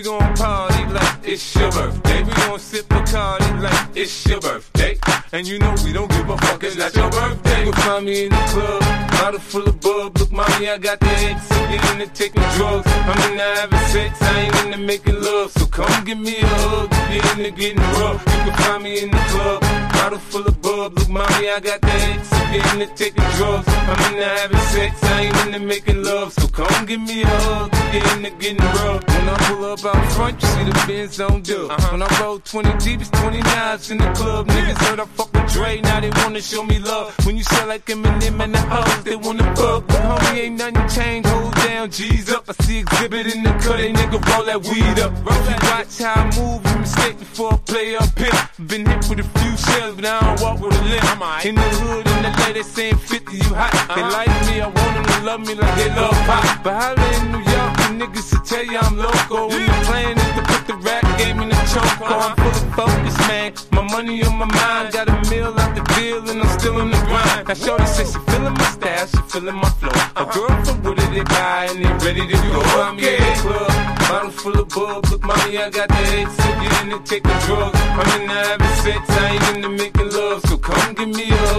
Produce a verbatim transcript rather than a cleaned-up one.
gon' party like it's your birthday. We gon' sip Bacardi like it's your birthday. And you know we don't give a fuck, it's not your birthday. You'll find me in the club, bottle full of bub. Look, mommy, I got the X, so get into taking drugs. I'm into having sex, I ain't into making love. So come give me a hug, get into getting rough. You can find me in the club, bottle full of bub. Look, mommy, I got the X, so get into taking drugs. I'm into having sex, I ain't into making love. So come give me a hug, get into getting rough. When I pull up out front, you see the Benz on dub. Uh-huh. When I roll twenty deep, it's twenty-nines in the club. Niggas heard I fuck with Dre, now they wanna show me love. When you sell like Eminem and the hoes, they wanna fuck. But homie, ain't nothing changed, hold down, G's up. I see exhibit in the cut, they nigga roll that weed up. Roll that. Watch how I move, you mistake before I play up here. Been hit with a few shells, but I don't walk with a limp. In the hood, in the lady saying fifty, you hot. Uh-huh. They like me, I want them to love me like they love pop. But holla in New York, the niggas will tell you I'm loco. When the plan is to put the rap game in the choke. I'm full of focus, man. My money on my mind, got a meal out the deal, and I'm still in the grind. Now shorty says she feeling my style, she feeling my flow. A girl from Wooded, they guy, and they ready to go. Find me in the club, bottle full of bub. Look, mommy, I got the X, so get in and take the drugs. I'm into having sex, I ain't into making love. So come give me a hug.